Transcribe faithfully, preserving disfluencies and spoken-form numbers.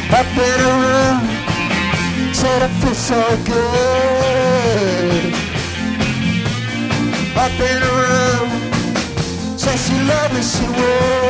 Up in her room, said I feel so good. Up in her room, said she loved me, she would.